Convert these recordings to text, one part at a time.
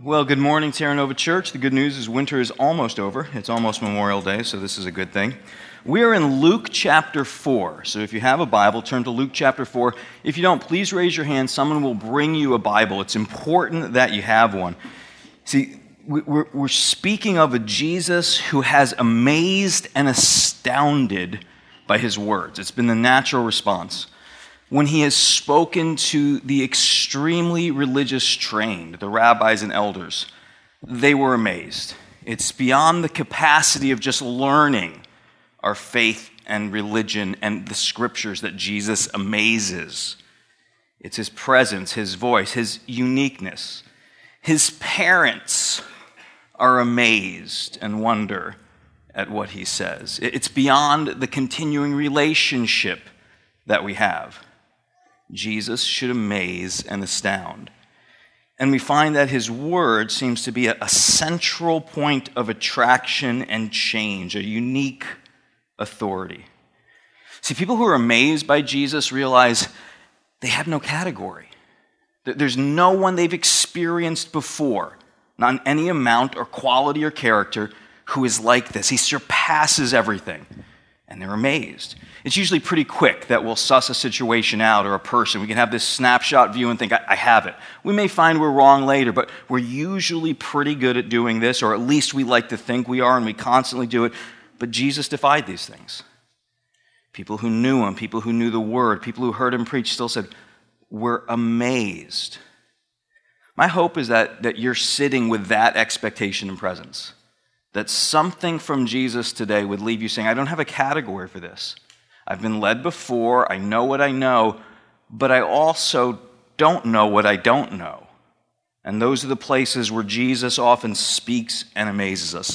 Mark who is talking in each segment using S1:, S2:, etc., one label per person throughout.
S1: Well, good morning, Terra Nova Church. The good news is winter is almost over. It's almost Memorial Day, so this is a good thing. We are in Luke chapter 4. So if you have a Bible, turn to Luke chapter 4. If you don't, please raise your hand. Someone will bring you a Bible. It's important that you have one. See, we're speaking of a Jesus who has amazed and astounded by his words. It's been the natural response. When he has spoken to the extremely religious trained, the rabbis and elders, they were amazed. It's beyond the capacity of just learning our faith and religion and the scriptures that Jesus amazes. It's his presence, his voice, his uniqueness. His parents are amazed and wonder at what he says. It's beyond the continuing relationship that we have. Jesus should amaze and astound. And we find that his word seems to be a central point of attraction and change, a unique authority. See, people who are amazed by Jesus realize they have no category. There's no one they've experienced before, not in any amount or quality or character, who is like this. He surpasses everything. And they're amazed. It's usually pretty quick that we'll suss a situation out or a person. We can have this snapshot view and think, I have it. We may find we're wrong later, but we're usually pretty good at doing this, or at least we like to think we are, and we constantly do it. But Jesus defied these things. People who knew him, people who knew the word, people who heard him preach still said, we're amazed. My hope is that you're sitting with that expectation and presence. That something from Jesus today would leave you saying, I don't have a category for this. I've been led before, I know what I know, but I also don't know what I don't know. And those are the places where Jesus often speaks and amazes us.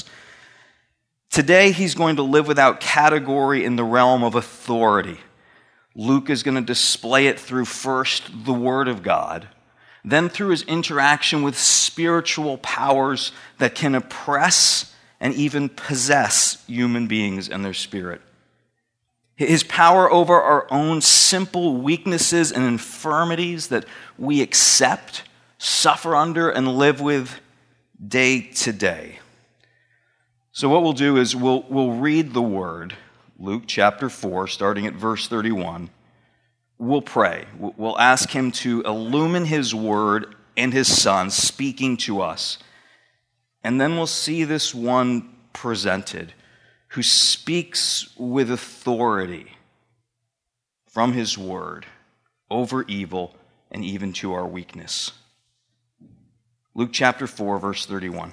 S1: Today, he's going to live without category in the realm of authority. Luke is going to display it through first the Word of God, then through his interaction with spiritual powers that can oppress and even possess human beings and their spirit. His power over our own simple weaknesses and infirmities that we accept, suffer under, and live with day to day. So what we'll do is we'll read the word, Luke chapter 4, starting at verse 31. We'll pray. We'll ask him to illumine his word and his Son speaking to us. And then we'll see this one presented who speaks with authority from his word over evil and even to our weakness. Luke chapter 4, verse 31.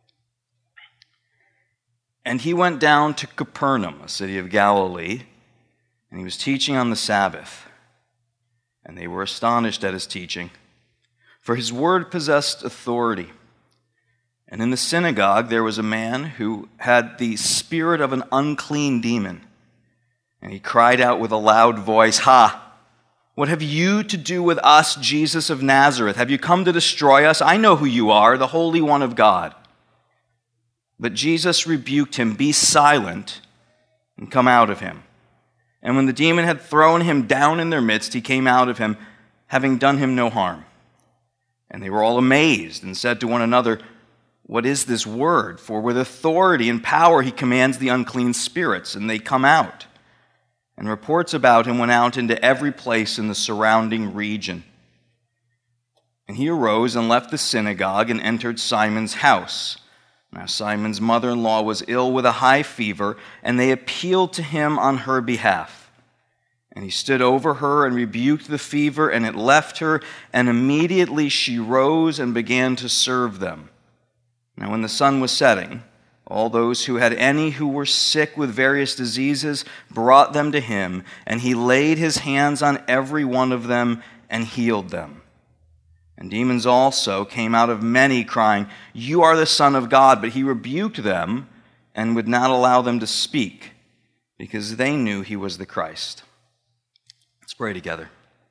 S1: And he went down to Capernaum, a city of Galilee, and he was teaching on the Sabbath. And they were astonished at his teaching, for his word possessed authority. And in the synagogue there was a man who had the spirit of an unclean demon. And he cried out with a loud voice, "Ha! What have you to do with us, Jesus of Nazareth? Have you come to destroy us? I know who you are, the Holy One of God." But Jesus rebuked him, "Be silent and come out of him." And when the demon had thrown him down in their midst, he came out of him, having done him no harm. And they were all amazed and said to one another, "What is this word? For with authority and power he commands the unclean spirits, and they come out." And reports about him went out into every place in the surrounding region. And he arose and left the synagogue and entered Simon's house. Now Simon's mother-in-law was ill with a high fever, and they appealed to him on her behalf. And he stood over her and rebuked the fever, and it left her, and immediately she rose and began to serve them. Now when the sun was setting, all those who had any who were sick with various diseases brought them to him, and he laid his hands on every one of them and healed them. And demons also came out of many, crying, "You are the Son of God." But he rebuked them and would not allow them to speak, because they knew he was the Christ. Let's pray together.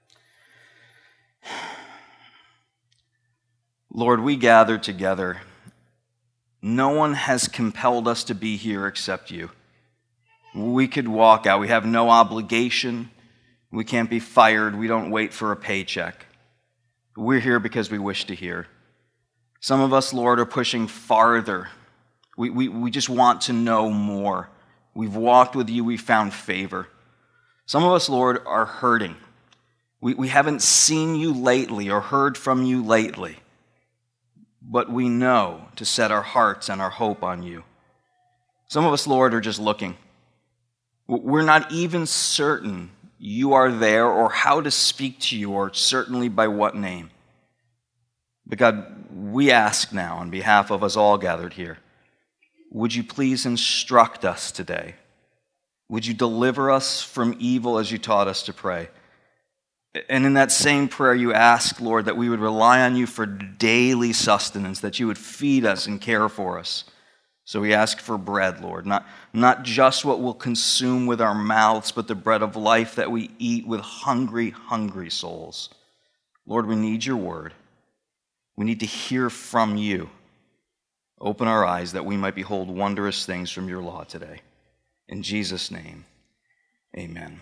S1: Lord, we gather together. No one has compelled us to be here except you. We could walk out. We have no obligation. We can't be fired. We don't wait for a paycheck. We're here because we wish to hear. Some of us, Lord, are pushing farther. We just want to know more. We've walked with you. We found favor. Some of us, Lord, are hurting. We haven't seen you lately or heard from you lately. But we know to set our hearts and our hope on you. Some of us, Lord, are just looking. We're not even certain you are there or how to speak to you or certainly by what name. But God, we ask now on behalf of us all gathered here, would you please instruct us today? Would you deliver us from evil as you taught us to pray? And in that same prayer you ask, Lord, that we would rely on you for daily sustenance, that you would feed us and care for us. So we ask for bread, Lord, not just what we'll consume with our mouths, but the bread of life that we eat with hungry, hungry souls. Lord, we need your word. We need to hear from you. Open our eyes that we might behold wondrous things from your law today. In Jesus' name, amen.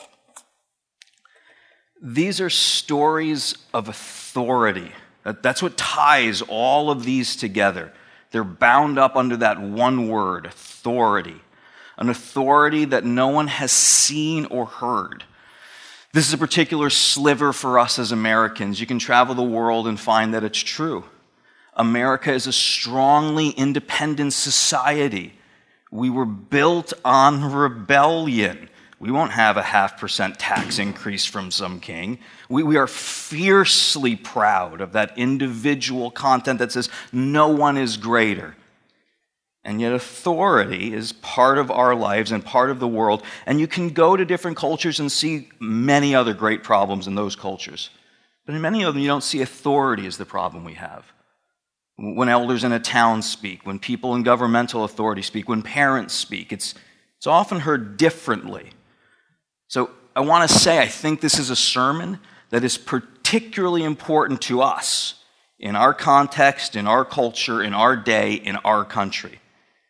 S1: These are stories of authority. That's what ties all of these together. They're bound up under that one word, authority. An authority that no one has seen or heard. This is a particular sliver for us as Americans. You can travel the world and find that it's true. America is a strongly independent society. We were built on rebellion. We won't have a 0.5% tax increase from some king. We are fiercely proud of that individual content that says no one is greater. And yet authority is part of our lives and part of the world. And you can go to different cultures and see many other great problems in those cultures. But in many of them, you don't see authority as the problem we have. When elders in a town speak, when people in governmental authority speak, when parents speak, it's often heard differently. So I want to say I think this is a sermon that is particularly important to us in our context, in our culture, in our day, in our country.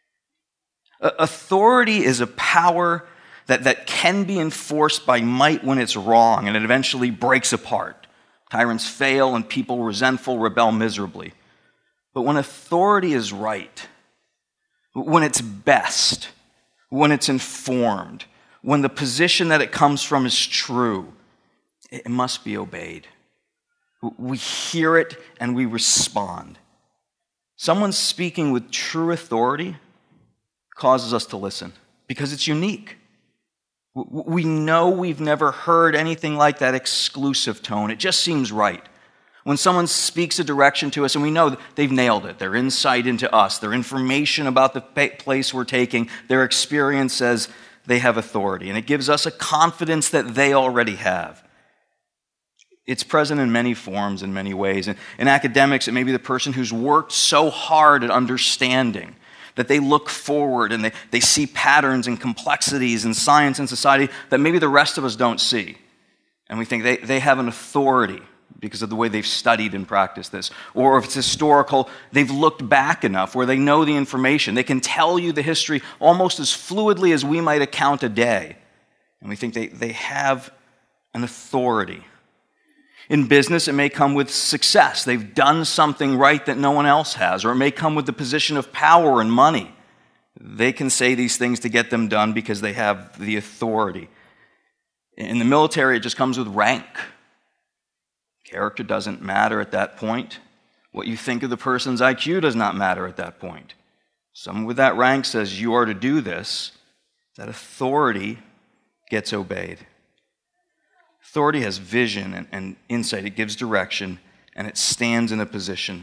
S1: Authority is a power that can be enforced by might when it's wrong, and it eventually breaks apart. Tyrants fail, and people, resentful, rebel miserably. But when authority is right, when it's best, when it's informed, when the position that it comes from is true, it must be obeyed. We hear it and we respond. Someone speaking with true authority causes us to listen because it's unique. We know we've never heard anything like that exclusive tone. It just seems right. When someone speaks a direction to us and we know that they've nailed it, their insight into us, their information about the place we're taking, their experience says they have authority. And it gives us a confidence that they already have. It's present in many forms, in many ways. And in academics, it may be the person who's worked so hard at understanding that they look forward and they see patterns and complexities in science and society that maybe the rest of us don't see. And we think they have an authority because of the way they've studied and practiced this. Or if it's historical, they've looked back enough where they know the information. They can tell you the history almost as fluidly as we might account a day. And we think they have an authority. In business, it may come with success. They've done something right that no one else has. Or it may come with the position of power and money. They can say these things to get them done because they have the authority. In the military, it just comes with rank. Character doesn't matter at that point. What you think of the person's IQ does not matter at that point. Someone with that rank says you are to do this. That authority gets obeyed. Authority has vision and insight. It gives direction, and it stands in a position.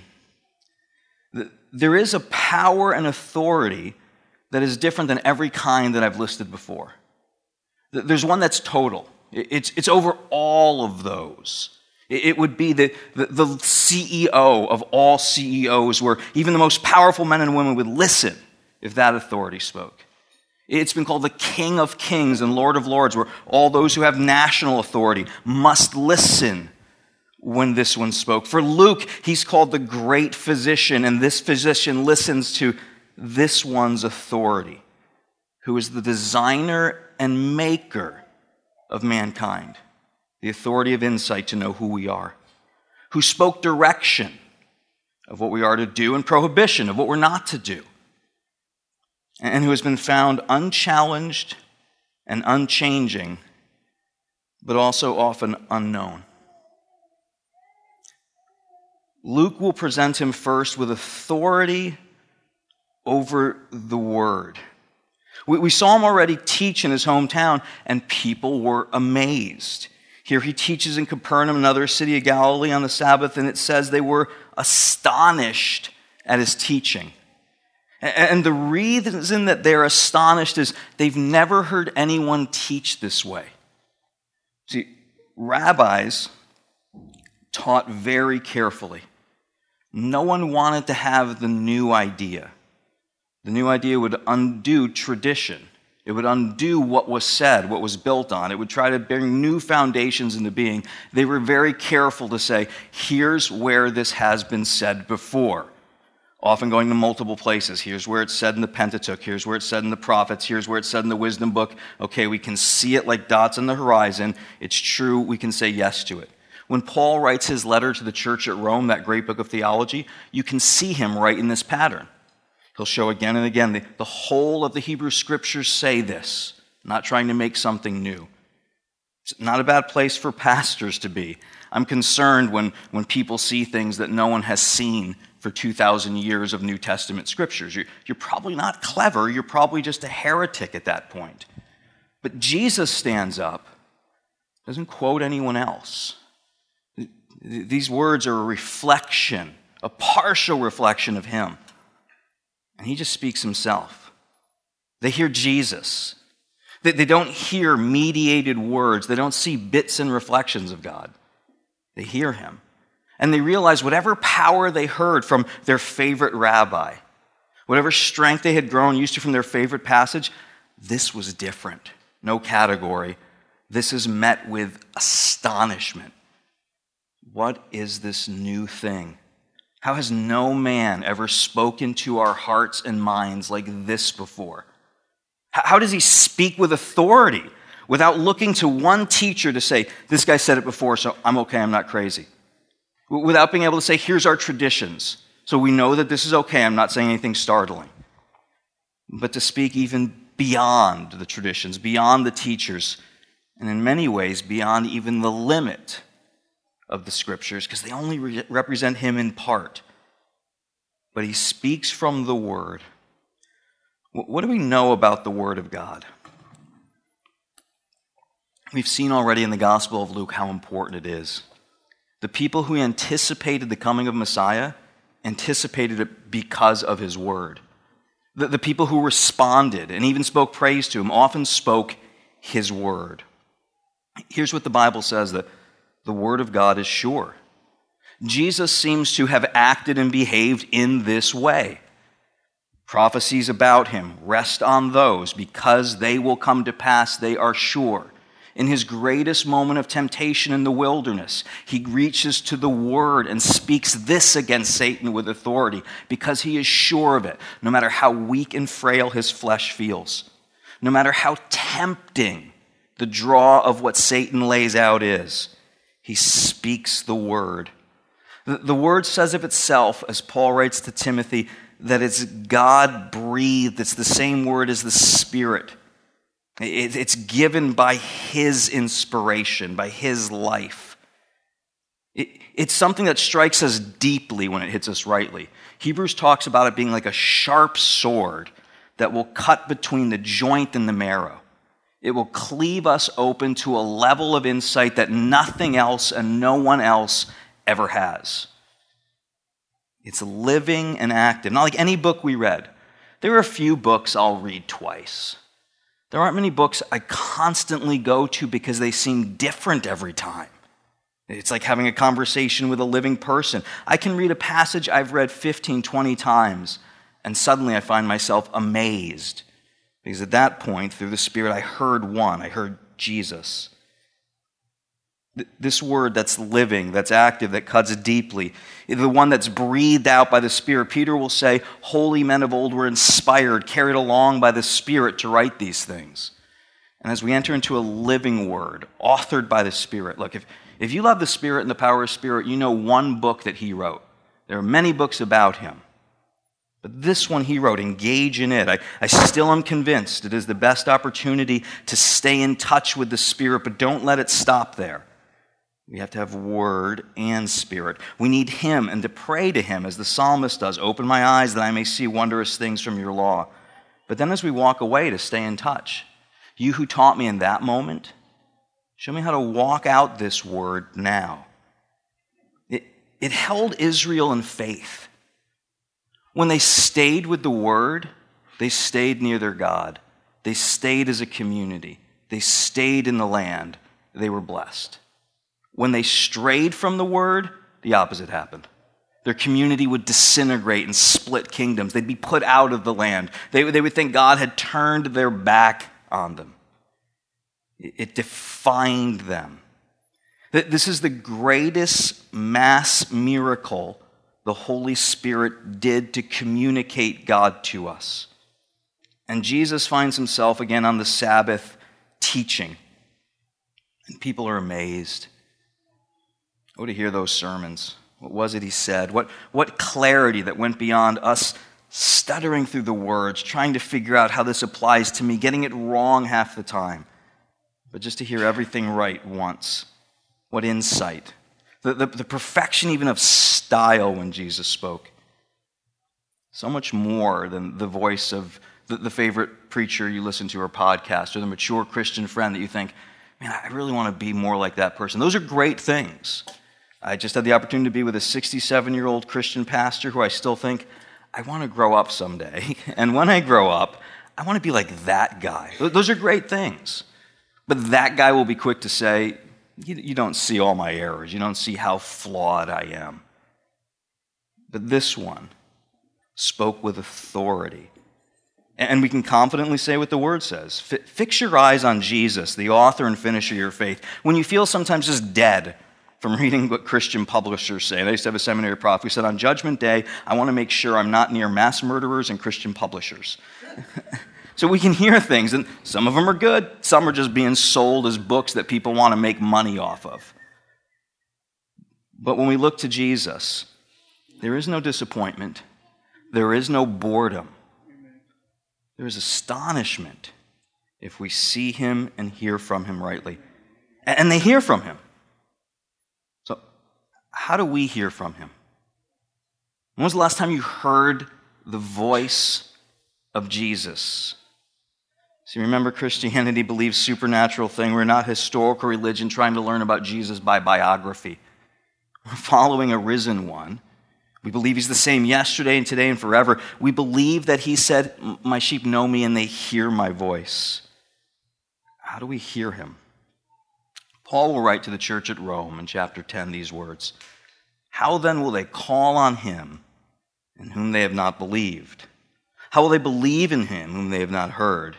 S1: There is a power and authority that is different than every kind that I've listed before. There's one that's total. It's over all of those. It would be the CEO of all CEOs, where even the most powerful men and women would listen if that authority spoke. It's been called the King of Kings and Lord of Lords, where all those who have national authority must listen when this one spoke. For Luke, he's called the Great Physician, and this physician listens to this one's authority, who is the designer and maker of mankind, the authority of insight to know who we are, who spoke direction of what we are to do and prohibition of what we're not to do, and who has been found unchallenged and unchanging, but also often unknown. Luke will present him first with authority over the word. We saw him already teach in his hometown, and people were amazed. Here he teaches in Capernaum, another city of Galilee, on the Sabbath, and it says they were astonished at his teaching. And the reason that they're astonished is they've never heard anyone teach this way. See, rabbis taught very carefully. No one wanted to have the new idea. The new idea would undo tradition. It would undo what was said, what was built on. It would try to bring new foundations into being. They were very careful to say, here's where this has been said before. Often going to multiple places. Here's where it's said in the Pentateuch. Here's where it's said in the prophets. Here's where it's said in the wisdom book. Okay, we can see it like dots on the horizon. It's true. We can say yes to it. When Paul writes his letter to the church at Rome, that great book of theology, you can see him right in this pattern. He'll show again and again the whole of the Hebrew Scriptures say this, not trying to make something new. It's not a bad place for pastors to be. I'm concerned when people see things that no one has seen for 2,000 years of New Testament Scriptures. You're probably not clever. You're probably just a heretic at that point. But Jesus stands up, doesn't quote anyone else. These words are a reflection, a partial reflection of him. And he just speaks himself. They hear Jesus. They don't hear mediated words. They don't see bits and reflections of God. They hear him. And they realize whatever power they heard from their favorite rabbi, whatever strength they had grown used to from their favorite passage, this was different. No category. This is met with astonishment. What is this new thing? How has no man ever spoken to our hearts and minds like this before? How does he speak with authority without looking to one teacher to say, this guy said it before, so I'm okay, I'm not crazy? Without being able to say, here's our traditions, so we know that this is okay, I'm not saying anything startling. But to speak even beyond the traditions, beyond the teachers, and in many ways beyond even the limit of the Scriptures, because they only represent him in part. But he speaks from the Word. What do we know about the Word of God? We've seen already in the Gospel of Luke how important it is. The people who anticipated the coming of Messiah anticipated it because of his Word. The people who responded and even spoke praise to him often spoke his Word. Here's what the Bible says, that the Word of God is sure. Jesus seems to have acted and behaved in this way. Prophecies about him rest on those because they will come to pass, they are sure. In his greatest moment of temptation in the wilderness, he reaches to the Word and speaks this against Satan with authority because he is sure of it, no matter how weak and frail his flesh feels, no matter how tempting the draw of what Satan lays out is. He speaks the Word. The Word says of itself, as Paul writes to Timothy, that it's God-breathed. It's the same word as the Spirit. It's given by his inspiration, by his life. It's something that strikes us deeply when it hits us rightly. Hebrews talks about it being like a sharp sword that will cut between the joint and the marrow. It will cleave us open to a level of insight that nothing else and no one else ever has. It's living and active. Not like any book we read. There are a few books I'll read twice. There aren't many books I constantly go to because they seem different every time. It's like having a conversation with a living person. I can read a passage I've read 15, 20 times, and suddenly I find myself amazed. Because at that point, through the Spirit, I heard Jesus. This word that's living, that's active, that cuts deeply, the one that's breathed out by the Spirit. Peter will say, holy men of old were inspired, carried along by the Spirit to write these things. And as we enter into a living word, authored by the Spirit, look, if you love the Spirit and the power of Spirit, you know one book that he wrote. There are many books about him. But this one he wrote, engage in it. I still am convinced it is the best opportunity to stay in touch with the Spirit, but don't let it stop there. We have to have word and spirit. We need him and to pray to him as the psalmist does. Open my eyes that I may see wondrous things from your law. But then as we walk away, to stay in touch. You who taught me in that moment, show me how to walk out this word now. It held Israel in faith. When they stayed with the word, they stayed near their God. They stayed as a community. They stayed in the land. They were blessed. When they strayed from the word, the opposite happened. Their community would disintegrate and split kingdoms. They'd be put out of the land. They would think God had turned their back on them. It defined them. This is the greatest mass miracle the Holy Spirit did to communicate God to us. And Jesus finds himself again on the Sabbath teaching. And people are amazed. Oh, to hear those sermons. What was it he said? What clarity that went beyond us stuttering through the words, trying to figure out how this applies to me, getting it wrong half the time. But just to hear everything right once. What insight. The perfection even of style when Jesus spoke. So much more than the voice of the favorite preacher you listen to or podcast or the mature Christian friend that you think, man, I really want to be more like that person. Those are great things. I just had the opportunity to be with a 67-year-old Christian pastor who I still think, I want to grow up someday. And when I grow up, I want to be like that guy. Those are great things. But that guy will be quick to say, you don't see all my errors. You don't see how flawed I am. But this one spoke with authority. And we can confidently say what the word says. Fix your eyes on Jesus, the author and finisher of your faith. When you feel sometimes just dead from reading what Christian publishers say. I used to have a seminary prof who said, on Judgment Day, I want to make sure I'm not near mass murderers and Christian publishers. So we can hear things, and some of them are good. Some are just being sold as books that people want to make money off of. But when we look to Jesus, there is no disappointment. There is no boredom. There is astonishment if we see him and hear from him rightly. And they hear from him. So how do we hear from him? When was the last time you heard the voice of Jesus? See, remember, Christianity believes supernatural thing. We're not historical religion trying to learn about Jesus by biography. We're following a risen one. We believe he's the same yesterday and today and forever. We believe that he said, my sheep know me and they hear my voice. How do we hear him? Paul will write to the church at Rome in chapter 10 these words. How then will they call on him in whom they have not believed? How will they believe in him whom they have not heard?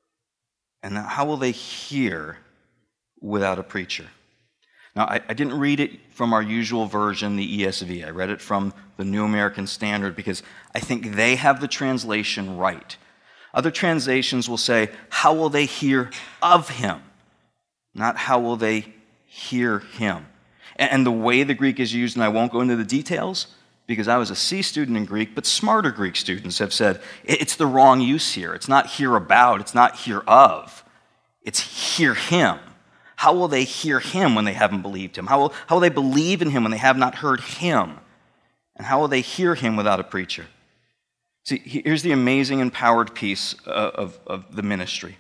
S1: And how will they hear without a preacher? Now, I didn't read it from our usual version, the ESV. I read it from the New American Standard because I think they have the translation right. Other translations will say, how will they hear of him? Not how will they hear him. And the way the Greek is used, and I won't go into the details, because I was a C student in Greek, but smarter Greek students have said, it's the wrong use here. It's not hear about, it's not hear of. It's hear him. How will they hear him when they haven't believed him? How will they believe in him when they have not heard him? And how will they hear him without a preacher? See, here's the amazing and empowered piece of the ministry.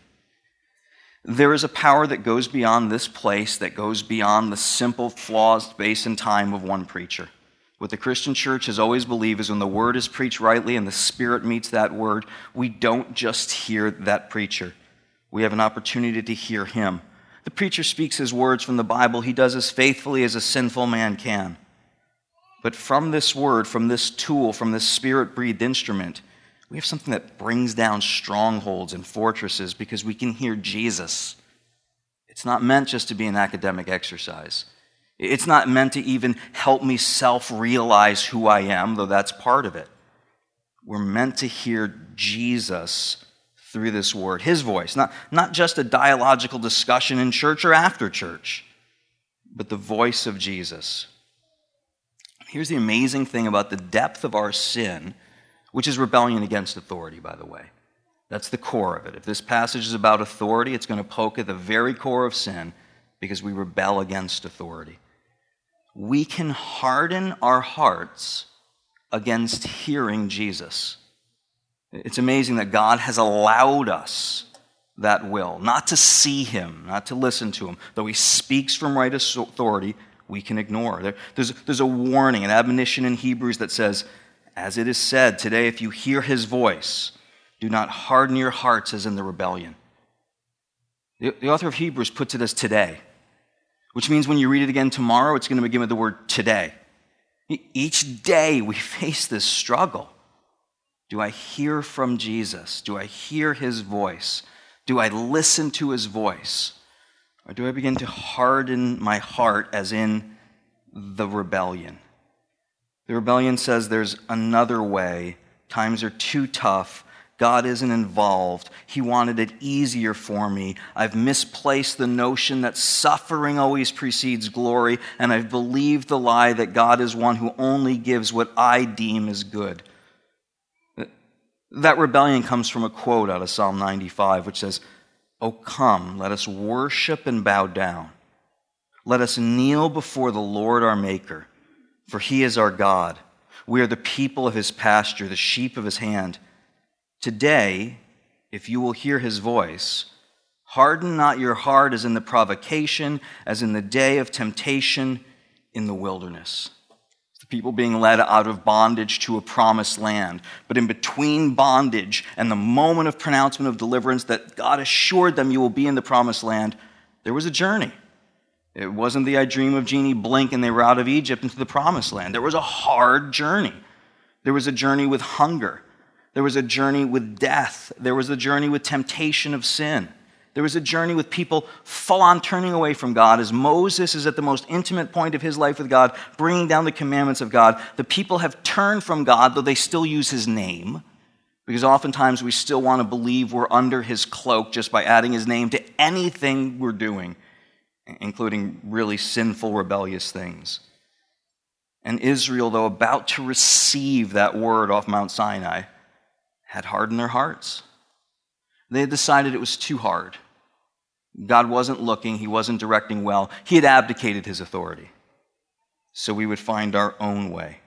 S1: There is a power that goes beyond this place, that goes beyond the simple, flawed space and time of one preacher. What the Christian church has always believed is when the word is preached rightly and the Spirit meets that word, we don't just hear that preacher. We have an opportunity to hear him. The preacher speaks his words from the Bible. He does as faithfully as a sinful man can. But from this word, from this tool, from this Spirit-breathed instrument, we have something that brings down strongholds and fortresses because we can hear Jesus. It's not meant just to be an academic exercise. It's not meant to even help me self-realize who I am, though that's part of it. We're meant to hear Jesus through this word, his voice, not just a dialogical discussion in church or after church, but the voice of Jesus. Here's the amazing thing about the depth of our sin, which is rebellion against authority, by the way. That's the core of it. If this passage is about authority, it's going to poke at the very core of sin because we rebel against authority. We can harden our hearts against hearing Jesus. It's amazing that God has allowed us that will, not to see him, not to listen to him. Though he speaks from right authority, we can ignore. There's a warning, an admonition in Hebrews that says, as it is said, today if you hear his voice, do not harden your hearts as in the rebellion. The author of Hebrews puts it as today, which means when you read it again tomorrow, it's going to begin with the word today. Each day we face this struggle. Do I hear from Jesus? Do I hear his voice? Do I listen to his voice? Or do I begin to harden my heart as in the rebellion? The rebellion says there's another way. Times are too tough. God isn't involved. He wanted it easier for me. I've misplaced the notion that suffering always precedes glory, and I've believed the lie that God is one who only gives what I deem is good. That rebellion comes from a quote out of Psalm 95, which says, "O come, let us worship and bow down. Let us kneel before the Lord our Maker, for he is our God. We are the people of his pasture, the sheep of his hand. Today, if you will hear his voice, harden not your heart as in the provocation, as in the day of temptation in the wilderness." It's the people being led out of bondage to a promised land. But in between bondage and the moment of pronouncement of deliverance that God assured them you will be in the promised land, there was a journey. It wasn't the I dream of genie blink and they were out of Egypt into the promised land. There was a hard journey. There was a journey with hunger. There was a journey with death. There was a journey with temptation of sin. There was a journey with people full on turning away from God as Moses is at the most intimate point of his life with God, bringing down the commandments of God. The people have turned from God, though they still use his name, because oftentimes we still want to believe we're under his cloak just by adding his name to anything we're doing, including really sinful, rebellious things. And Israel, though about to receive that word off Mount Sinai, had hardened their hearts. They had decided it was too hard. God wasn't looking, he wasn't directing well. He had abdicated his authority. So we would find our own way.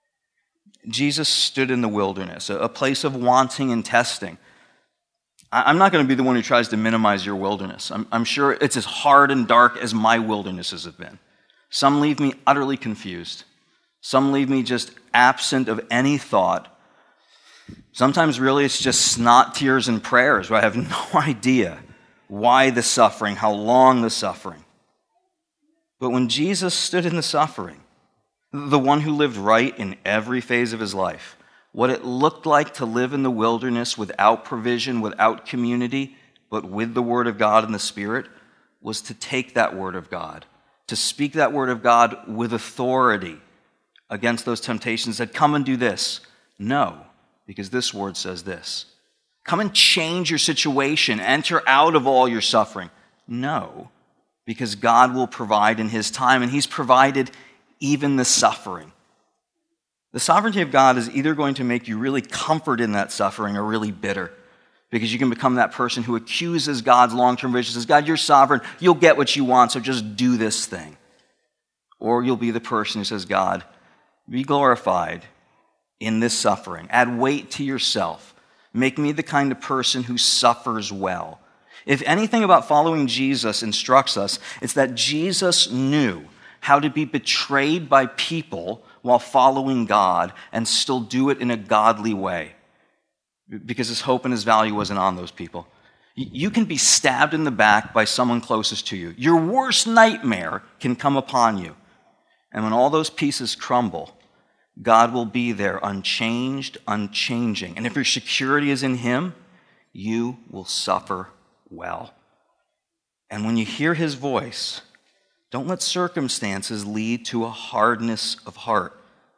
S1: Jesus stood in the wilderness, a place of wanting and testing. I'm not going to be the one who tries to minimize your wilderness. I'm sure it's as hard and dark as my wildernesses have been. Some leave me utterly confused. Some leave me just absent of any thought. Sometimes really it's just snot, tears, and prayers where I have no idea why the suffering, how long the suffering. But when Jesus stood in the suffering, the one who lived right in every phase of his life, what it looked like to live in the wilderness without provision, without community, but with the Word of God and the Spirit, was to take that Word of God, to speak that Word of God with authority against those temptations that come and do this. No, because this Word says this. Come and change your situation, enter out of all your suffering. No, because God will provide in his time, and he's provided even the suffering. The sovereignty of God is either going to make you really comfort in that suffering or really bitter, because you can become that person who accuses God's long-term vision, says, God, you're sovereign, you'll get what you want, so just do this thing. Or you'll be the person who says, God, be glorified in this suffering. Add weight to yourself. Make me the kind of person who suffers well. If anything about following Jesus instructs us, it's that Jesus knew how to be betrayed by people while following God and still do it in a godly way, because his hope and his value wasn't on those people. You can be stabbed in the back by someone closest to you. Your worst nightmare can come upon you. And when all those pieces crumble, God will be there unchanged, unchanging. And if your security is in him, you will suffer well. And when you hear his voice, don't let circumstances lead to a hardness of heart.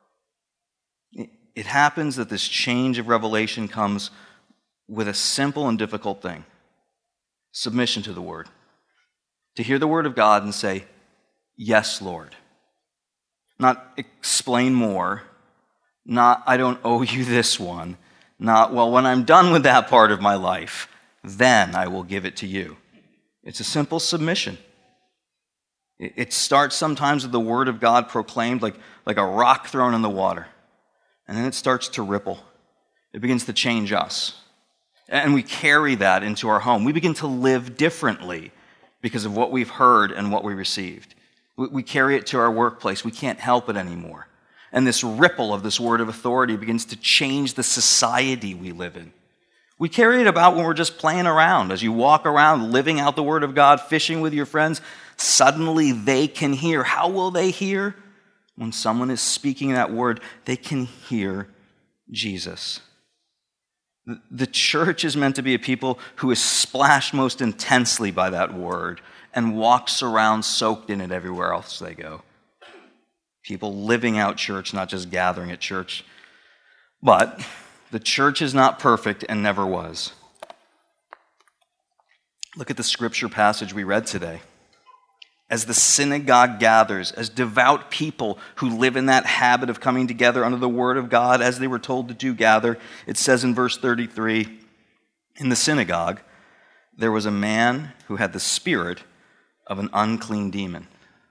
S1: It happens that this change of revelation comes with a simple and difficult thing: submission to the word. To hear the word of God and say, yes, Lord. not explain more, not I don't owe you this one, not, well, when I'm done with that part of my life, then I will give it to you. It's a simple submission. It starts sometimes with the word of God proclaimed like a rock thrown in the water. And then it starts to ripple. It begins to change us. And we carry that into our home. We begin to live differently because of what we've heard and what we received. We carry it to our workplace. We can't help it anymore. And this ripple of this word of authority begins to change the society we live in. We carry it about when we're just playing around. As you walk around, living out the word of God, fishing with your friends, suddenly they can hear. How will they hear? When someone is speaking that word, they can hear Jesus. The church is meant to be a people who is splashed most intensely by that word and walks around soaked in it everywhere else they go. People living out church, not just gathering at church. But the church is not perfect and never was. Look at the scripture passage we read today. As the synagogue gathers, as devout people who live in that habit of coming together under the word of God, as they were told to do gather, it says in verse 33, in the synagogue, there was a man who had the spirit of an unclean demon.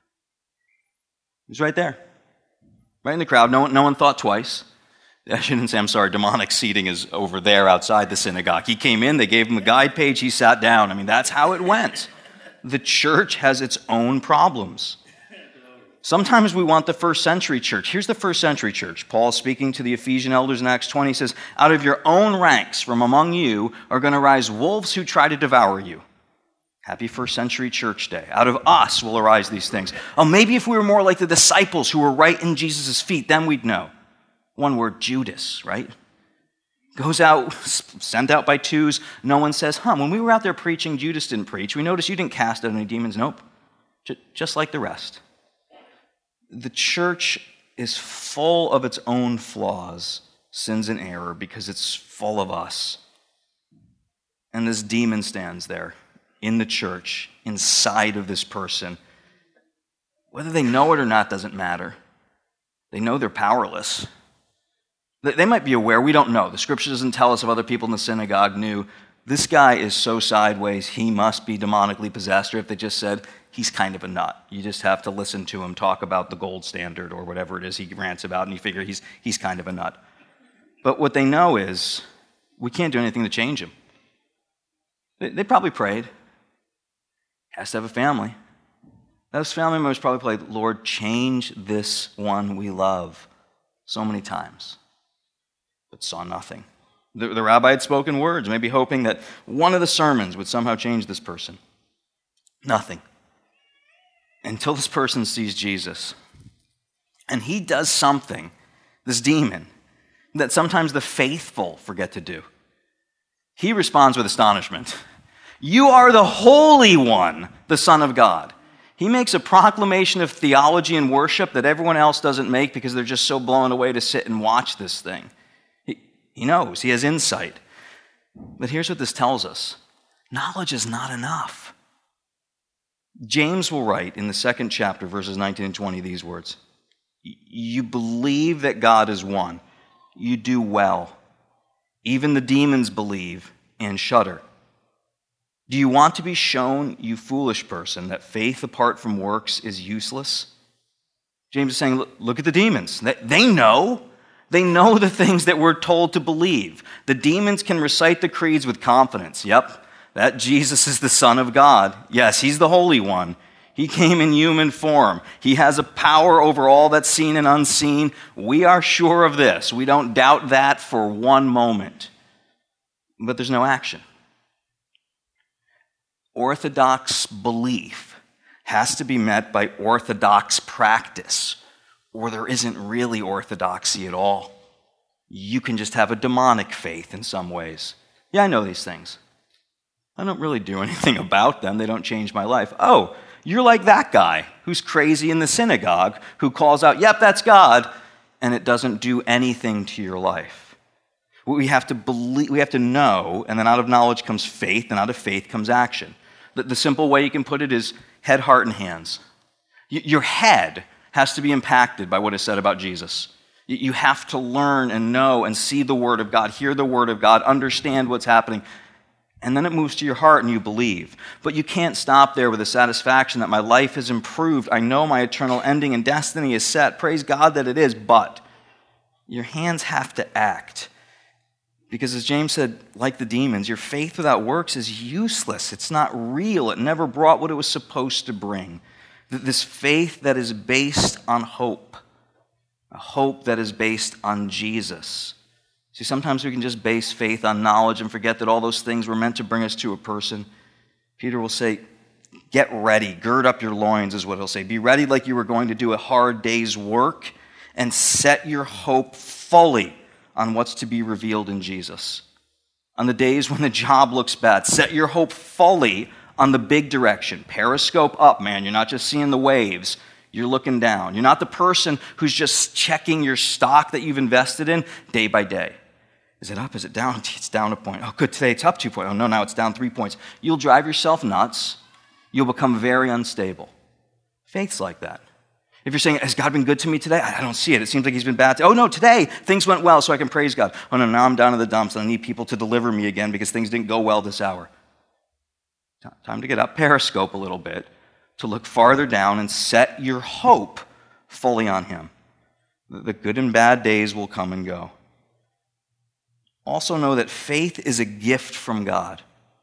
S1: He was right there, right in the crowd. No one thought twice. I shouldn't say, I'm sorry, demonic seating is over there outside the synagogue. He came in, they gave him a guide page, he sat down. I mean, that's how it went. The church has its own problems. Sometimes we want the first century church. Here's the first century church. Paul, speaking to the Ephesian elders in Acts 20, says, out of your own ranks from among you are going to rise wolves who try to devour you. Happy first century church day. Out of us will arise these things. Oh, maybe if we were more like the disciples who were right in Jesus' feet, then we'd know. One word, Judas, right? Goes out, sent out by twos. No one says, when we were out there preaching, Judas didn't preach. We noticed you didn't cast out any demons. Nope. Just like the rest. The church is full of its own flaws, sins, and error because it's full of us. And this demon stands there in the church, inside of this person. Whether they know it or not doesn't matter. They know they're powerless. They might be aware, we don't know. The scripture doesn't tell us if other people in the synagogue knew, this guy is so sideways, he must be demonically possessed, or if they just said, he's kind of a nut. You just have to listen to him talk about the gold standard or whatever it is he rants about, and you figure he's kind of a nut. But what they know is, we can't do anything to change him. They probably prayed. Has to have a family. Those family members probably prayed, Lord, change this one we love, so many times. But saw nothing. The rabbi had spoken words, maybe hoping that one of the sermons would somehow change this person. Nothing. Until this person sees Jesus. And he does something, this demon, that sometimes the faithful forget to do. He responds with astonishment. You are the Holy One, the Son of God. He makes a proclamation of theology and worship that everyone else doesn't make because they're just so blown away to sit and watch this thing. He knows, he has insight. But here's what this tells us. Knowledge is not enough. James will write in the 2nd chapter, verses 19 and 20, these words. You believe that God is one. You do well. Even the demons believe and shudder. Do you want to be shown, you foolish person, that faith apart from works is useless? James is saying, look at the demons. They know. They know the things that we're told to believe. The demons can recite the creeds with confidence. Yep, that Jesus is the Son of God. Yes, he's the Holy One. He came in human form. He has a power over all that's seen and unseen. We are sure of this. We don't doubt that for one moment. But there's no action. Orthodox belief has to be met by orthodox practice, or there isn't really orthodoxy at all. You can just have a demonic faith in some ways. Yeah, I know these things. I don't really do anything about them. They don't change my life. Oh, you're like that guy who's crazy in the synagogue who calls out, yep, that's God, and it doesn't do anything to your life. We have to believe, we have to know, and then out of knowledge comes faith, and out of faith comes action. The simple way you can put it is head, heart, and hands. Your head has to be impacted by what is said about Jesus. You have to learn and know and see the Word of God, hear the Word of God, understand what's happening. And then it moves to your heart and you believe. But you can't stop there with the satisfaction that my life has improved. I know my eternal ending and destiny is set. Praise God that it is. But your hands have to act. Because as James said, like the demons, your faith without works is useless. It's not real. It never brought what it was supposed to bring. This faith that is based on hope. A hope that is based on Jesus. See, sometimes we can just base faith on knowledge and forget that all those things were meant to bring us to a person. Peter will say, get ready, gird up your loins is what he'll say. Be ready like you were going to do a hard day's work and set your hope fully on what's to be revealed in Jesus. On the days when the job looks bad, set your hope fully on the big direction. Periscope up, man. You're not just seeing the waves. You're looking down. You're not the person who's just checking your stock that you've invested in day by day. Is it up? Is it down? It's down a point. Oh, good. Today it's up 2 points. Oh, no, now it's down 3 points. You'll drive yourself nuts. You'll become very unstable. Faith's like that. If you're saying, has God been good to me today? I don't see it. It seems like he's been bad. Oh, no, today things went well, so I can praise God. Oh, no, now I'm down in the dumps and I need people to deliver me again because things didn't go well this hour. Time to get up periscope a little bit, to look farther down and set your hope fully on him. The good and bad days will come and go. Also know that faith is a gift from God.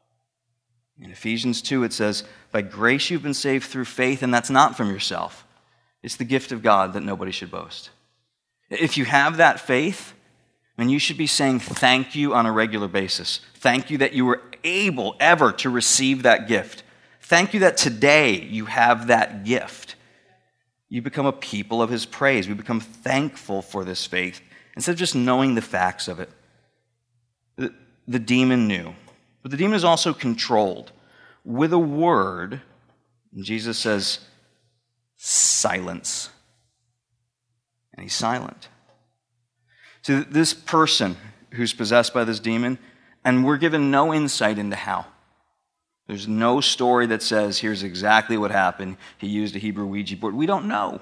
S1: In Ephesians 2, it says, by grace you've been saved through faith, and that's not from yourself. It's the gift of God that nobody should boast. If you have that faith, then you should be saying thank you on a regular basis. Thank you that you were able ever to receive that gift. Thank you that today you have that gift. You become a people of his praise. We become thankful for this faith instead of just knowing the facts of it. The demon knew. But the demon is also controlled. With a word, Jesus says, silence. And he's silent. So this person who's possessed by this demon, and we're given no insight into how. There's no story that says, here's exactly what happened. He used a Hebrew Ouija board. We don't know.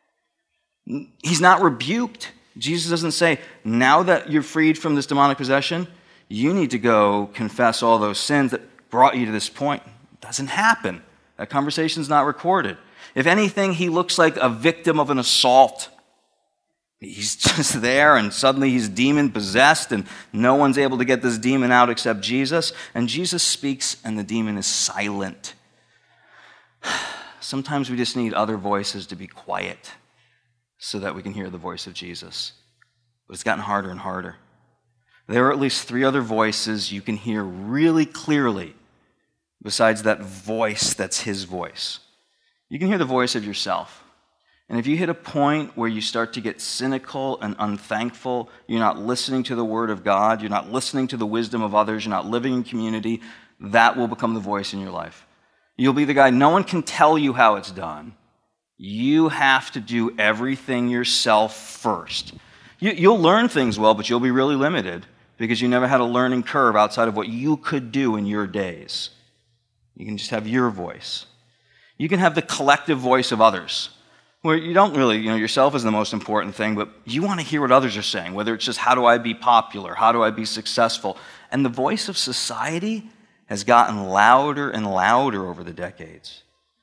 S1: He's not rebuked. Jesus doesn't say, now that you're freed from this demonic possession, you need to go confess all those sins that brought you to this point. It doesn't happen. That conversation's not recorded. If anything, he looks like a victim of an assault. He's just there, and suddenly he's demon-possessed, and no one's able to get this demon out except Jesus. And Jesus speaks, and the demon is silent. Sometimes we just need other voices to be quiet so that we can hear the voice of Jesus. But it's gotten harder and harder. There are at least 3 other voices you can hear really clearly besides that voice that's his voice. You can hear the voice of yourself. And if you hit a point where you start to get cynical and unthankful, you're not listening to the word of God, you're not listening to the wisdom of others, you're not living in community, that will become the voice in your life. You'll be the guy, no one can tell you how it's done. You have to do everything yourself first. You'll learn things well, but you'll be really limited because you never had a learning curve outside of what you could do in your days. You can just have your voice. You can have the collective voice of others, where you don't really, yourself is the most important thing, but you want to hear what others are saying, whether it's just how do I be popular, how do I be successful. And the voice of society has gotten louder and louder over the decades.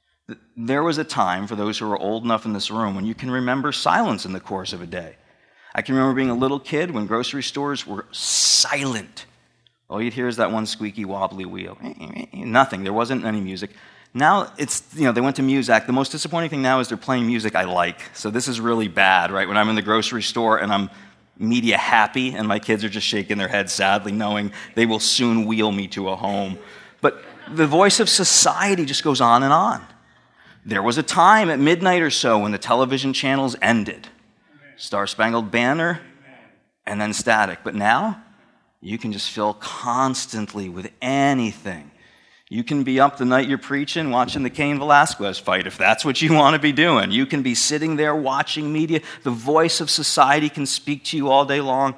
S1: There was a time, for those who are old enough in this room, when you can remember silence in the course of a day. I can remember being a little kid when grocery stores were silent. All you'd hear is that one squeaky, wobbly wheel. Nothing. There wasn't any music. Now it's, they went to Muzak. The most disappointing thing now is they're playing music I like. So this is really bad, right? When I'm in the grocery store and I'm media happy and my kids are just shaking their heads sadly, knowing they will soon wheel me to a home. But the voice of society just goes on and on. There was a time at midnight or so when the television channels ended. Star-Spangled Banner, and then static. But now, you can just fill constantly with anything. You can be up the night you're preaching, watching the Cain Velasquez fight, if that's what you want to be doing. You can be sitting there watching media. The voice of society can speak to you all day long.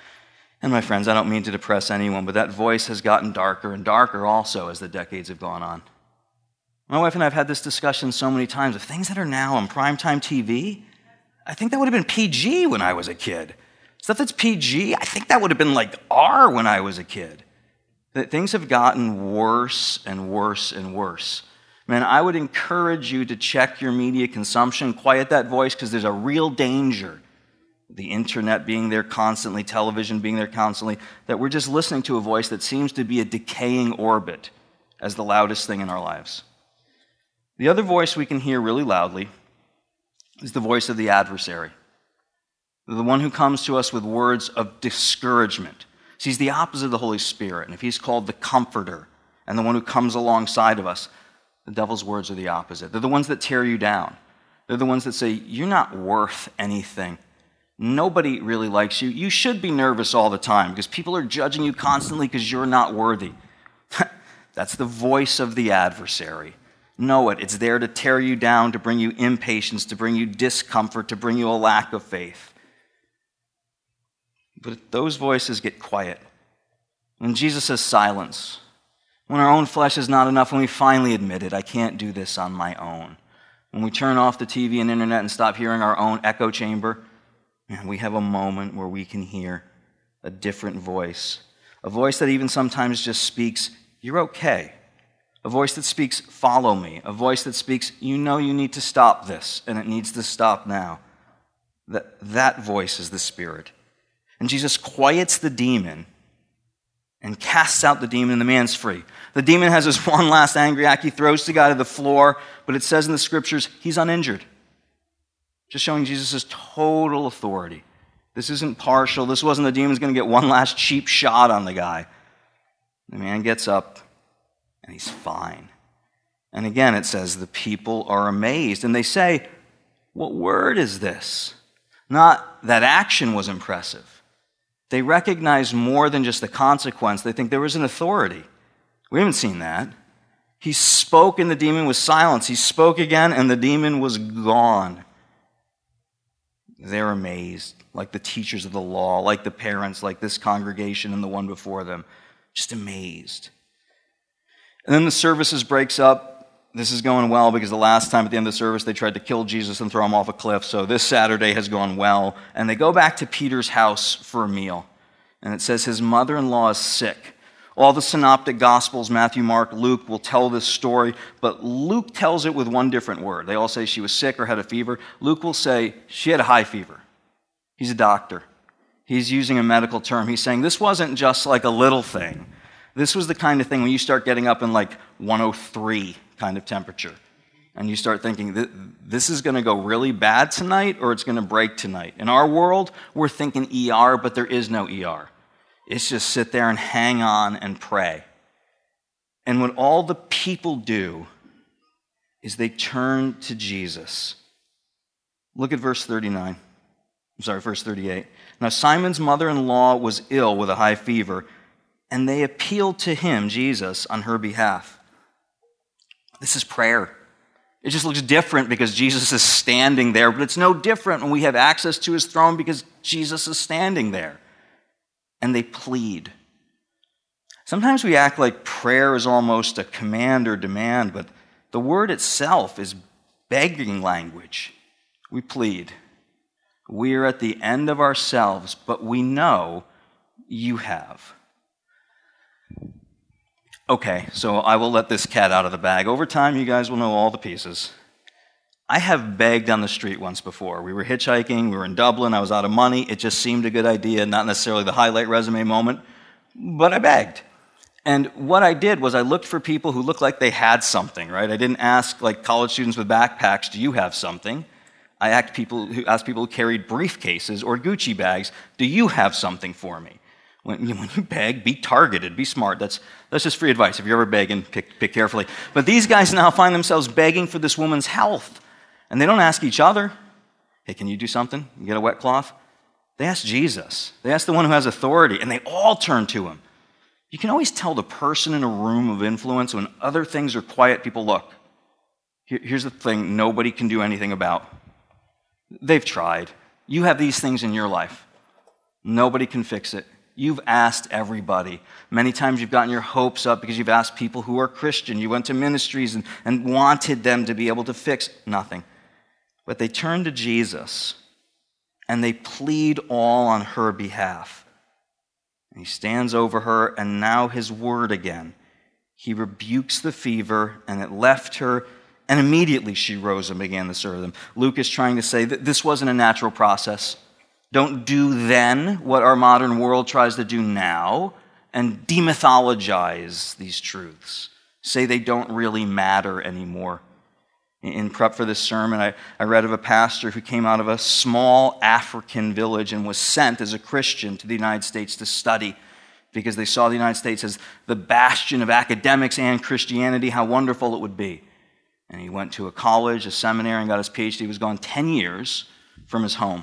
S1: And my friends, I don't mean to depress anyone, but that voice has gotten darker and darker also as the decades have gone on. My wife and I have had this discussion so many times of things that are now on primetime TV. I think that would have been PG when I was a kid. Stuff that's PG, I think that would have been like R when I was a kid. That things have gotten worse and worse and worse. Man, I would encourage you to check your media consumption, quiet that voice, because there's a real danger, the internet being there constantly, television being there constantly, that we're just listening to a voice that seems to be a decaying orbit as the loudest thing in our lives. The other voice we can hear really loudly is the voice of the adversary, the one who comes to us with words of discouragement. See, he's the opposite of the Holy Spirit, and if he's called the Comforter and the one who comes alongside of us, the devil's words are the opposite. They're the ones that tear you down. They're the ones that say, you're not worth anything. Nobody really likes you. You should be nervous all the time because people are judging you constantly because you're not worthy. That's the voice of the adversary. Know it. It's there to tear you down, to bring you impatience, to bring you discomfort, to bring you a lack of faith. But those voices get quiet. When Jesus says silence, when our own flesh is not enough, when we finally admit it, I can't do this on my own. When we turn off the TV and internet and stop hearing our own echo chamber, man, we have a moment where we can hear a different voice. A voice that even sometimes just speaks, you're okay. A voice that speaks, follow me. A voice that speaks, you know you need to stop this, and it needs to stop now. That voice is the Spirit. And Jesus quiets the demon and casts out the demon, and the man's free. The demon has this one last angry act. He throws the guy to the floor, but it says in the scriptures, he's uninjured. Just showing Jesus' total authority. This isn't partial. This wasn't the demon's going to get one last cheap shot on the guy. The man gets up, and he's fine. And again, it says the people are amazed, and they say, what word is this? Not that action was impressive. They recognize more than just the consequence. They think there was an authority. We haven't seen that. He spoke and the demon was silenced. He spoke again and the demon was gone. They're amazed, like the teachers of the law, like the parents, like this congregation and the one before them. Just amazed. And then the services breaks up. This is going well because the last time at the end of the service they tried to kill Jesus and throw him off a cliff. So this Saturday has gone well. And they go back to Peter's house for a meal. And it says his mother-in-law is sick. All the synoptic gospels, Matthew, Mark, Luke, will tell this story. But Luke tells it with one different word. They all say she was sick or had a fever. Luke will say she had a high fever. He's a doctor. He's using a medical term. He's saying this wasn't just like a little thing. This was the kind of thing when you start getting up in like 103 kind of temperature. And you start thinking, this is going to go really bad tonight or it's going to break tonight. In our world, we're thinking ER, but there is no ER. It's just sit there and hang on and pray. And what all the people do is they turn to Jesus. Look at verse 38. Now Simon's mother-in-law was ill with a high fever, and they appealed to him, Jesus, on her behalf. This is prayer. It just looks different because Jesus is standing there, but it's no different when we have access to his throne because Jesus is standing there. And they plead. Sometimes we act like prayer is almost a command or demand, but the word itself is begging language. We plead. We are at the end of ourselves, but we know you have. Okay, so I will let this cat out of the bag. Over time, you guys will know all the pieces. I have begged on the street once before. We were hitchhiking, we were in Dublin, I was out of money. It just seemed a good idea, not necessarily the highlight resume moment, but I begged. And what I did was I looked for people who looked like they had something, right? I didn't ask like college students with backpacks, do you have something? I asked people who carried briefcases or Gucci bags, do you have something for me? When you beg, be targeted, be smart. That's just free advice. If you're ever begging, pick carefully. But these guys now find themselves begging for this woman's health. And they don't ask each other, hey, can you do something? You get a wet cloth? They ask Jesus. They ask the one who has authority, and they all turn to him. You can always tell the person in a room of influence when other things are quiet, people look. Here's the thing nobody can do anything about. They've tried. You have these things in your life. Nobody can fix it. You've asked everybody. Many times you've gotten your hopes up because you've asked people who are Christian. You went to ministries and wanted them to be able to fix nothing. But they turn to Jesus and they plead all on her behalf. And he stands over her, and now his word again. He rebukes the fever, and it left her, and immediately she rose and began to serve them. Luke is trying to say that this wasn't a natural process. Don't do then what our modern world tries to do now and demythologize these truths. Say they don't really matter anymore. In prep for this sermon, I read of a pastor who came out of a small African village and was sent as a Christian to the United States to study because they saw the United States as the bastion of academics and Christianity, how wonderful it would be. And he went to a college, a seminary, and got his PhD. He was gone 10 years from his home.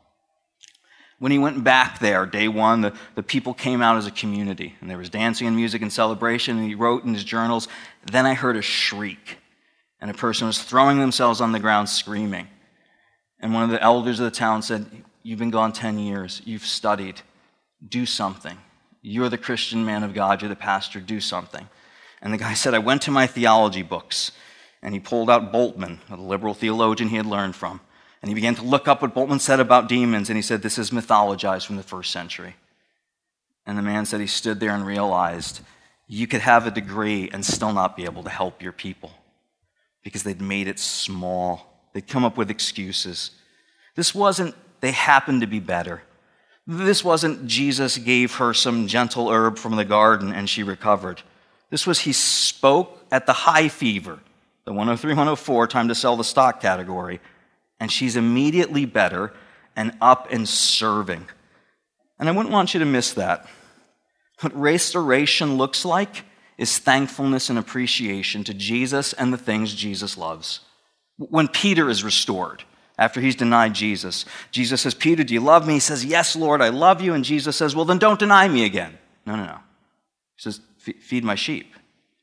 S1: When he went back there, day one, the people came out as a community, and there was dancing and music and celebration, and he wrote in his journals, "Then I heard a shriek, and a person was throwing themselves on the ground screaming. And one of the elders of the town said, 'You've been gone 10 years. You've studied. Do something. You're the Christian man of God. You're the pastor. Do something.' And the guy said, 'I went to my theology books.' And he pulled out Bultmann, a liberal theologian he had learned from. And he began to look up what Bultmann said about demons, and he said, 'This is mythologized from the first century.' And the man said he stood there and realized, you could have a degree and still not be able to help your people because they'd made it small. They'd come up with excuses. This wasn't, they happened to be better. This wasn't, Jesus gave her some gentle herb from the garden and she recovered. This was, he spoke at the high fever, the 103, 104, time to sell the stock category, and she's immediately better and up and serving. And I wouldn't want you to miss that. What restoration looks like is thankfulness and appreciation to Jesus and the things Jesus loves. When Peter is restored, after he's denied Jesus, Jesus says, "Peter, do you love me?" He says, "Yes, Lord, I love you." And Jesus says, "Well, then don't deny me again." No. He says, "Feed my sheep."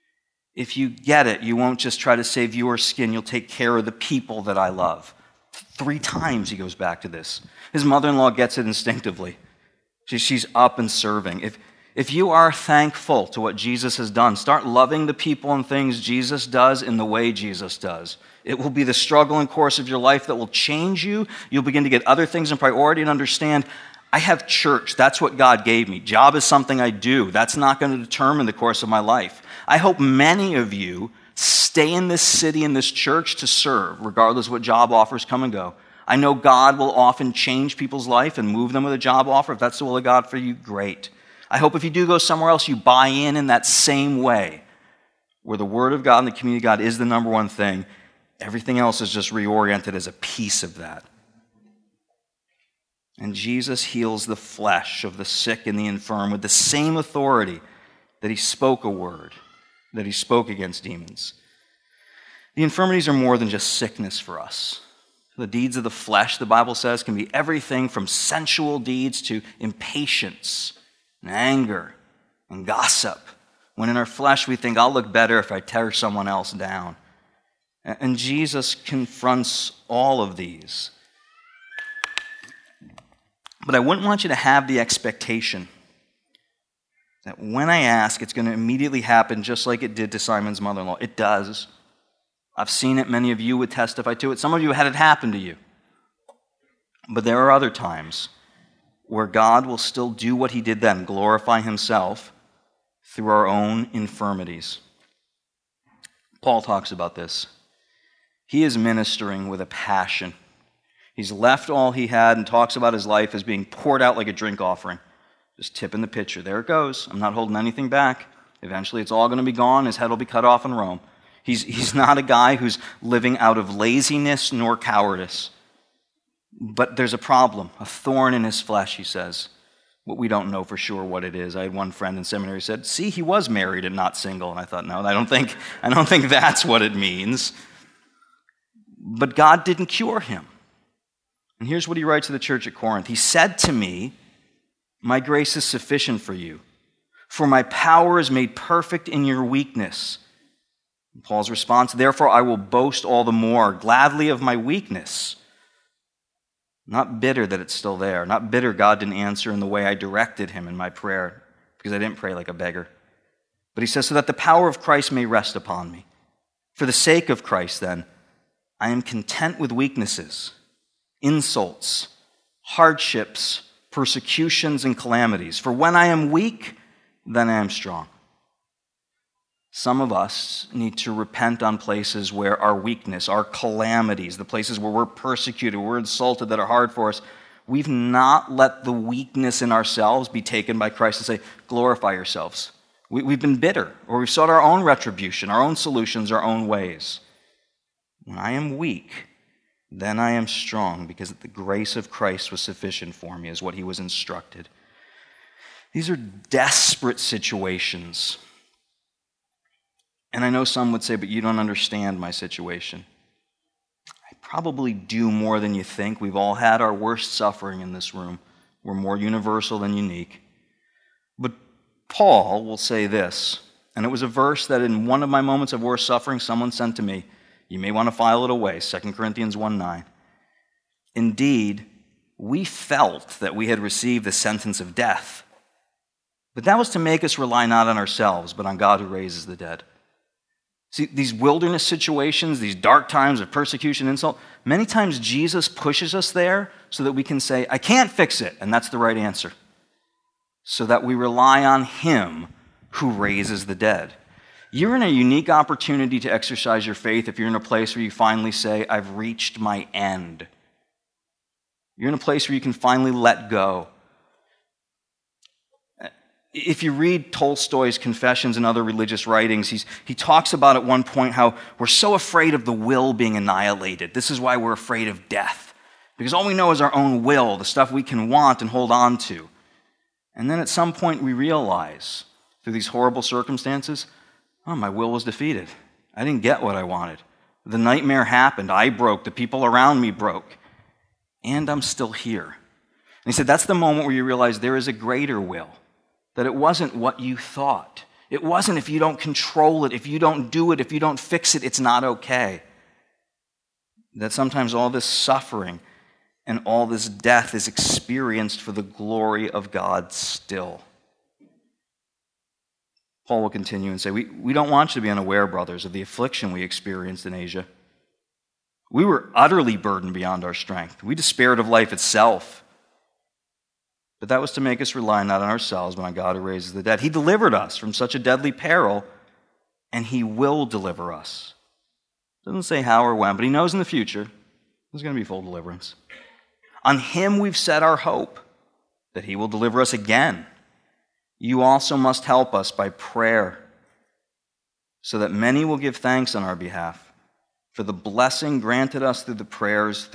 S1: If you get it, you won't just try to save your skin. You'll take care of the people that I love. 3 times he goes back to this. His mother-in-law gets it instinctively. She's up and serving. If you are thankful to what Jesus has done, start loving the people and things Jesus does in the way Jesus does. It will be the struggle and course of your life that will change you. You'll begin to get other things in priority and understand, I have church. That's what God gave me. Job is something I do. That's not going to determine the course of my life. I hope many of you stay in this city, in this church to serve, regardless of what job offers come and go. I know God will often change people's life and move them with a job offer. If that's the will of God for you, great. I hope if you do go somewhere else, you buy in that same way, where the Word of God and the community of God is the number one thing. Everything else is just reoriented as a piece of that. And Jesus heals the flesh of the sick and the infirm with the same authority that he spoke a word, that he spoke against demons. The infirmities are more than just sickness for us. The deeds of the flesh, the Bible says, can be everything from sensual deeds to impatience and anger and gossip. When in our flesh we think, I'll look better if I tear someone else down. And Jesus confronts all of these. But I wouldn't want you to have the expectation that when I ask, it's going to immediately happen just like it did to Simon's mother-in-law. It does. I've seen it. Many of you would testify to it. Some of you had it happen to you. But there are other times where God will still do what he did then, glorify himself through our own infirmities. Paul talks about this. He is ministering with a passion. He's left all he had and talks about his life as being poured out like a drink offering. Just tipping the pitcher. There it goes. I'm not holding anything back. Eventually it's all going to be gone. His head will be cut off in Rome. He's not a guy who's living out of laziness nor cowardice. But there's a problem, a thorn in his flesh, he says. What we don't know for sure what it is. I had one friend in seminary who said, "See, he was married and not single." And I thought, no, I don't think that's what it means. But God didn't cure him. And here's what he writes to the church at Corinth. He said to me, "My grace is sufficient for you, for my power is made perfect in your weakness." And Paul's response, "Therefore I will boast all the more gladly of my weakness." Not bitter that it's still there. Not bitter God didn't answer in the way I directed him in my prayer, because I didn't pray like a beggar. But he says, so that the power of Christ may rest upon me. For the sake of Christ, then, I am content with weaknesses, insults, hardships, persecutions, and calamities. For when I am weak, then I am strong. Some of us need to repent on places where our weakness, our calamities, the places where we're persecuted, we're insulted, that are hard for us, we've not let the weakness in ourselves be taken by Christ and say, glorify yourselves. We've been bitter, or we've sought our own retribution, our own solutions, our own ways. When I am weak, then I am strong, because the grace of Christ was sufficient for me, is what he was instructed. These are desperate situations. And I know some would say, but you don't understand my situation. I probably do more than you think. We've all had our worst suffering in this room. We're more universal than unique. But Paul will say this, and it was a verse that in one of my moments of worst suffering, someone sent to me. You may want to file it away, 2 Corinthians 1:9. Indeed, we felt that we had received the sentence of death. But that was to make us rely not on ourselves, but on God who raises the dead. See, these wilderness situations, these dark times of persecution, insult, many times Jesus pushes us there so that we can say, I can't fix it, and that's the right answer. So that we rely on him who raises the dead. You're in a unique opportunity to exercise your faith if you're in a place where you finally say, I've reached my end. You're in a place where you can finally let go. If you read Tolstoy's Confessions and other religious writings, he talks about at one point how we're so afraid of the will being annihilated. This is why we're afraid of death. Because all we know is our own will, the stuff we can want and hold on to. And then at some point we realize, through these horrible circumstances, oh, my will was defeated. I didn't get what I wanted. The nightmare happened. I broke. The people around me broke. And I'm still here. And he said that's the moment where you realize there is a greater will. That it wasn't what you thought. It wasn't if you don't control it, if you don't do it, if you don't fix it, it's not okay. That sometimes all this suffering and all this death is experienced for the glory of God still. Paul will continue and say, we don't want you to be unaware, brothers, of the affliction we experienced in Asia. We were utterly burdened beyond our strength. We despaired of life itself. But that was to make us rely not on ourselves, but on God who raises the dead. He delivered us from such a deadly peril, and he will deliver us. Doesn't say how or when, but he knows in the future there's going to be full deliverance. On him we've set our hope, that he will deliver us again. You also must help us by prayer, so that many will give thanks on our behalf for the blessing granted us through the prayers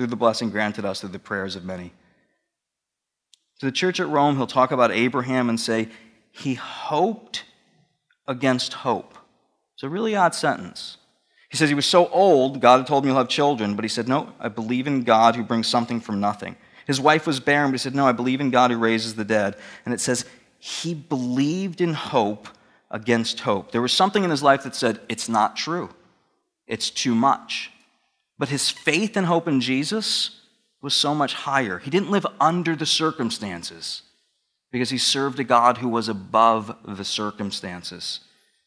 S1: of many. To the church at Rome, he'll talk about Abraham and say, he hoped against hope. It's a really odd sentence. He says he was so old, God had told him he'll have children, but he said, no, I believe in God who brings something from nothing. His wife was barren, but he said, no, I believe in God who raises the dead. And it says, he believed in hope against hope. There was something in his life that said, it's not true. It's too much. But his faith and hope in Jesus was so much higher. He didn't live under the circumstances because he served a God who was above the circumstances.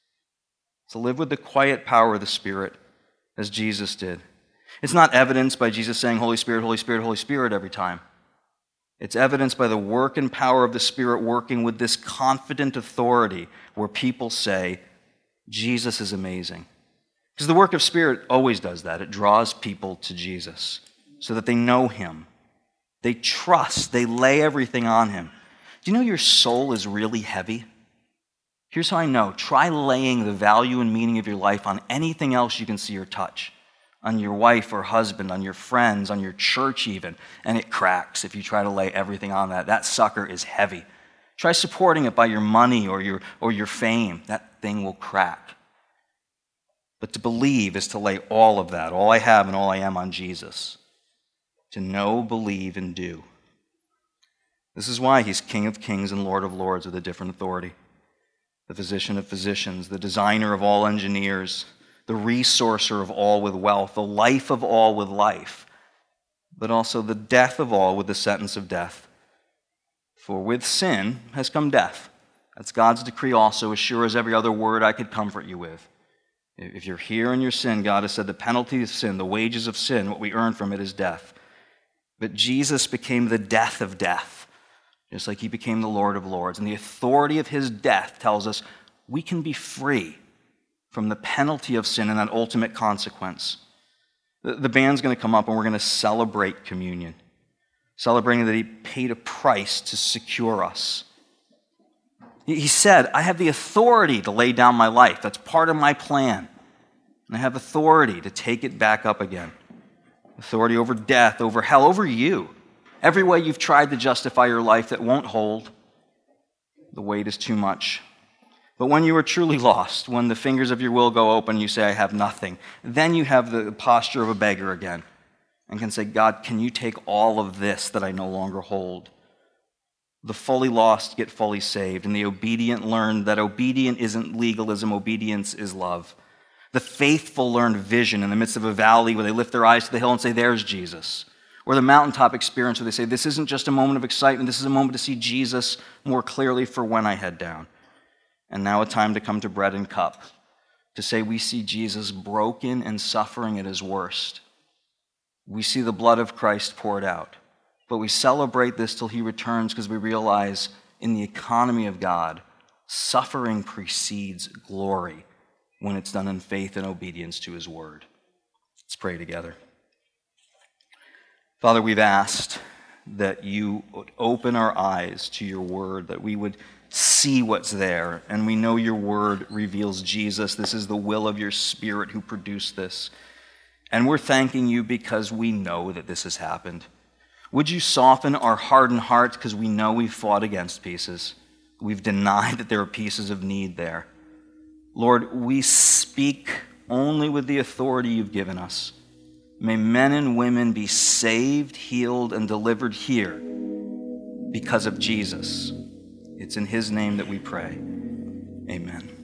S1: To live with the quiet power of the Spirit as Jesus did. It's not evidenced by Jesus saying, Holy Spirit, Holy Spirit, Holy Spirit every time. It's evidenced by the work and power of the Spirit working with this confident authority where people say, Jesus is amazing. Because the work of Spirit always does that. It draws people to Jesus so that they know him. They trust. They lay everything on him. Do you know your soul is really heavy? Here's how I know. Try laying the value and meaning of your life on anything else you can see or touch. On your wife or husband, on your friends, on your church even. And it cracks if you try to lay everything on that. That sucker is heavy. Try supporting it by your money or your fame. That thing will crack. But to believe is to lay all of that, all I have and all I am, on Jesus. To know, believe, and do. This is why he's King of Kings and Lord of Lords with a different authority. The physician of physicians, the designer of all engineers, the resourcer of all with wealth, the life of all with life. but also the death of all with the sentence of death. For with sin has come death. That's God's decree also, as sure as every other word I could comfort you with. If you're here in your sin, God has said the penalty of sin, the wages of sin, what we earn from it is death. But Jesus became the death of death, just like he became the Lord of Lords. And the authority of his death tells us we can be free from the penalty of sin and that ultimate consequence. The band's going to come up and we're going to celebrate communion, celebrating that he paid a price to secure us. He said, I have the authority to lay down my life. That's part of my plan. And I have authority to take it back up again. Authority over death, over hell, over you. Every way you've tried to justify your life that won't hold, the weight is too much. But when you are truly lost, when the fingers of your will go open, you say, I have nothing, then you have the posture of a beggar again and can say, God, can you take all of this that I no longer hold? The fully lost get fully saved, and the obedient learn that obedient isn't legalism, obedience is love. The faithful learn vision in the midst of a valley where they lift their eyes to the hill and say, there's Jesus. Or the mountaintop experience where they say, this isn't just a moment of excitement, this is a moment to see Jesus more clearly for when I head down. And now a time to come to bread and cup, to say we see Jesus broken and suffering at his worst. We see the blood of Christ poured out. But we celebrate this till he returns because we realize in the economy of God, suffering precedes glory when it's done in faith and obedience to his word. Let's pray together. Father, we've asked that you would open our eyes to your word, that we would see what's there, and we know your word reveals Jesus. This is the will of your Spirit who produced this. And we're thanking you because we know that this has happened. Would you soften our hardened hearts because we know we've fought against pieces. We've denied that there are pieces of need there. Lord, we speak only with the authority you've given us. May men and women be saved, healed, and delivered here because of Jesus. It's in his name that we pray. Amen.